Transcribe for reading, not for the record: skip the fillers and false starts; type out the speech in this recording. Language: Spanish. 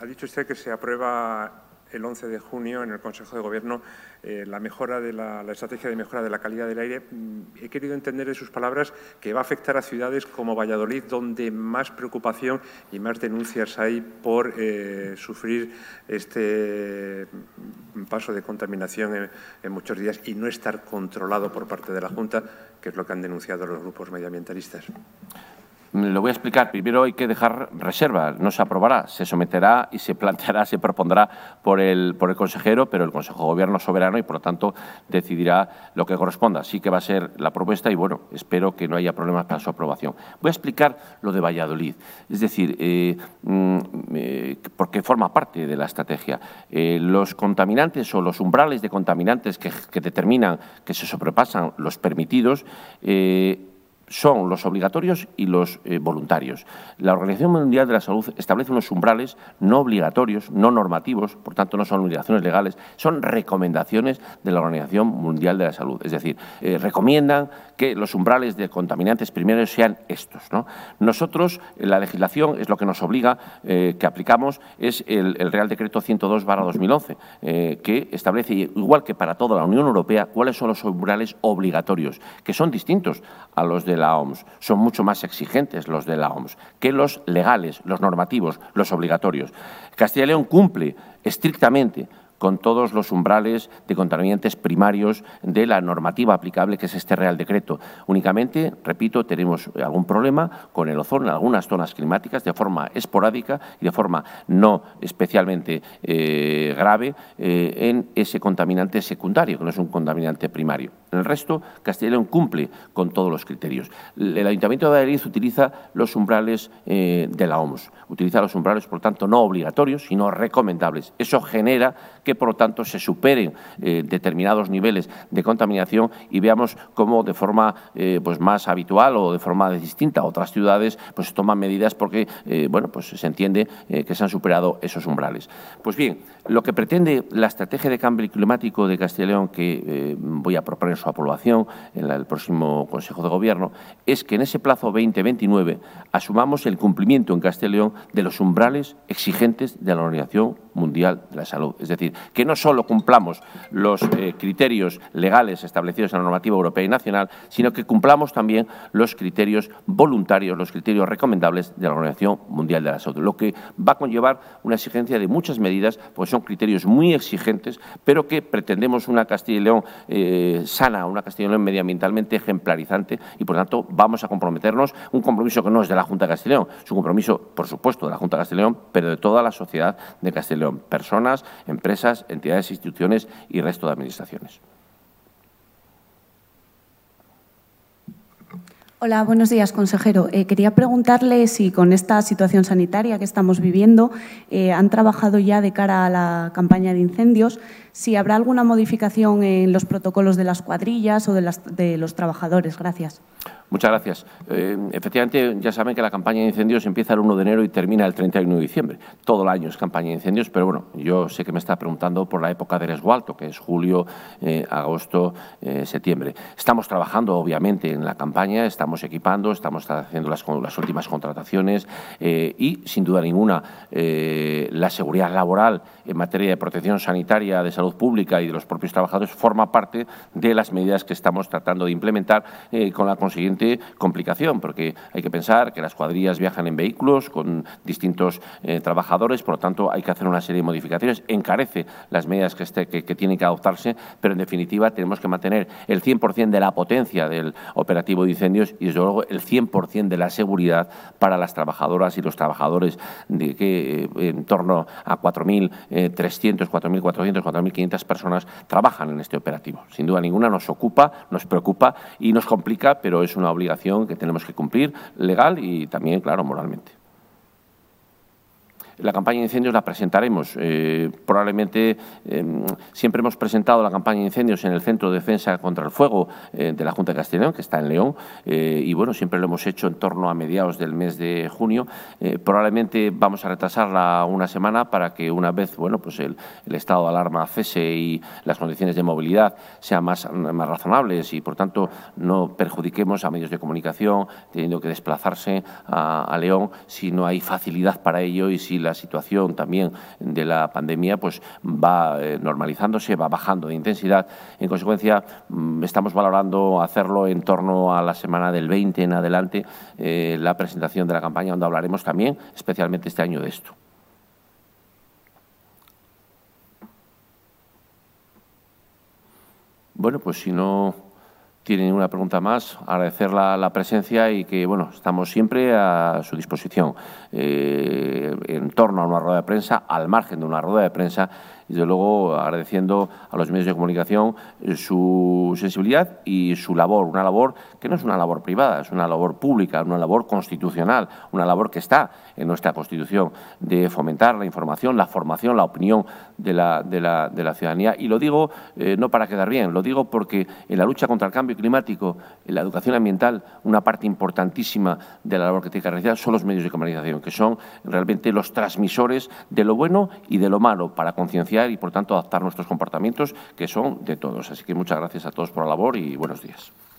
Ha dicho usted que se aprueba el 11 de junio en el Consejo de Gobierno la mejora de la estrategia de mejora de la calidad del aire. He querido entender de sus palabras que va a afectar a ciudades como Valladolid, donde más preocupación y más denuncias hay por sufrir este paso de contaminación en muchos días y no estar controlado por parte de la Junta, que es lo que han denunciado los grupos medioambientalistas. Lo voy a explicar. Primero hay que dejar reserva. No se aprobará, se someterá y se planteará, se propondrá por el consejero, pero el Consejo de Gobierno es soberano y, por lo tanto, decidirá lo que corresponda. Sí que va a ser la propuesta y, bueno, espero que no haya problemas para su aprobación. Voy a explicar lo de Valladolid. Es decir, porque forma parte de la estrategia. Los contaminantes o los umbrales de contaminantes que determinan que se sobrepasan los permitidos son los obligatorios y los voluntarios. La Organización Mundial de la Salud establece unos umbrales no obligatorios, no normativos, por tanto no son obligaciones legales, son recomendaciones de la Organización Mundial de la Salud. Es decir, recomiendan que los umbrales de contaminantes primarios sean estos, ¿no? Nosotros, la legislación es lo que nos obliga, que aplicamos, es el Real Decreto 102/2011, que establece, igual que para toda la Unión Europea, cuáles son los umbrales obligatorios, que son distintos a los de la OMS. Son mucho más exigentes los de la OMS que los legales, los normativos, los obligatorios. Castilla y León cumple estrictamente con todos los umbrales de contaminantes primarios de la normativa aplicable, que es este Real Decreto. Únicamente, repito, tenemos algún problema con el ozono en algunas zonas climáticas de forma esporádica y de forma no especialmente grave en ese contaminante secundario, que no es un contaminante primario. En el resto, Castilla y León cumple con todos los criterios. El Ayuntamiento de Valladolid utiliza los umbrales de la OMS. Utiliza los umbrales, por tanto, no obligatorios, sino recomendables. Eso genera que, por lo tanto, se superen determinados niveles de contaminación y veamos cómo de forma pues más habitual o de forma distinta a otras ciudades pues toman medidas porque bueno, pues se entiende que se han superado esos umbrales. Pues bien, lo que pretende la estrategia de cambio climático de Castilla y León, que voy a proponer su aprobación en el próximo Consejo de Gobierno, es que en ese plazo 2029 asumamos el cumplimiento en Castilla y León de los umbrales exigentes de la Organización Mundial de la Salud. Es decir, que no solo cumplamos los criterios legales establecidos en la normativa europea y nacional, sino que cumplamos también los criterios voluntarios, los criterios recomendables de la Organización Mundial de la Salud, lo que va a conllevar una exigencia de muchas medidas, pues son criterios muy exigentes, pero que pretendemos una Castilla y León sana, una Castilla y León medioambientalmente ejemplarizante y, por tanto, vamos a comprometernos, un compromiso que no es de la Junta de Castilla y León, es un compromiso, por supuesto, de la Junta de Castilla y León, pero de toda la sociedad de Castilla y León, personas, empresas, entidades, instituciones y resto de administraciones. Hola, buenos días, consejero. Quería preguntarle si con esta situación sanitaria que estamos viviendo han trabajado ya de cara a la campaña de incendios, si habrá alguna modificación en los protocolos de las cuadrillas o de los trabajadores. Gracias. Muchas gracias. Efectivamente, ya saben que la campaña de incendios empieza el 1 de enero y termina el 31 de diciembre. Todo el año es campaña de incendios, pero bueno, yo sé que me está preguntando por la época de resguardo, que es julio, agosto, septiembre. Estamos trabajando, obviamente, en la campaña, estamos equipando, estamos haciendo las últimas contrataciones y, sin duda ninguna, la seguridad laboral en materia de protección sanitaria, de salud pública y de los propios trabajadores forma parte de las medidas que estamos tratando de implementar con la consiguiente complicación, porque hay que pensar que las cuadrillas viajan en vehículos con distintos trabajadores, por lo tanto hay que hacer una serie de modificaciones, encarece las medidas que tienen que adoptarse, pero en definitiva tenemos que mantener el 100% de la potencia del operativo de incendios y desde luego el 100% de la seguridad para las trabajadoras y los trabajadores de que en torno a 4.300, 4.400, 4.500 personas trabajan en este operativo. Sin duda ninguna nos ocupa, nos preocupa y nos complica, pero es una obligación que tenemos que cumplir legal y también, claro, moralmente. La campaña de incendios la presentaremos. Probablemente siempre hemos presentado la campaña de incendios en el Centro de Defensa contra el Fuego de la Junta de Castilla y León, que está en León, y bueno, siempre lo hemos hecho en torno a mediados del mes de junio. Probablemente vamos a retrasarla una semana para que una vez, bueno, pues el estado de alarma cese y las condiciones de movilidad sean más razonables y, por tanto, no perjudiquemos a medios de comunicación teniendo que desplazarse a León si no hay facilidad para ello y si la situación también de la pandemia pues va normalizándose, va bajando de intensidad. En consecuencia, estamos valorando hacerlo en torno a la semana del 20 en adelante, la presentación de la campaña, donde hablaremos también, especialmente este año, de esto. Bueno, pues si no tiene ninguna pregunta más, agradecer la presencia y que, bueno, estamos siempre a su disposición en torno a una rueda de prensa, al margen de una rueda de prensa, y desde luego agradeciendo a los medios de comunicación su sensibilidad y su labor, una labor que no es una labor privada, es una labor pública, una labor constitucional, una labor que está en nuestra Constitución, de fomentar la información, la formación, la opinión de la ciudadanía. Y lo digo no para quedar bien, lo digo porque en la lucha contra el cambio climático, en la educación ambiental, una parte importantísima de la labor que tiene que realizar son los medios de comunicación, que son realmente los transmisores de lo bueno y de lo malo para concienciar y, por tanto, adaptar nuestros comportamientos, que son de todos. Así que muchas gracias a todos por la labor y buenos días.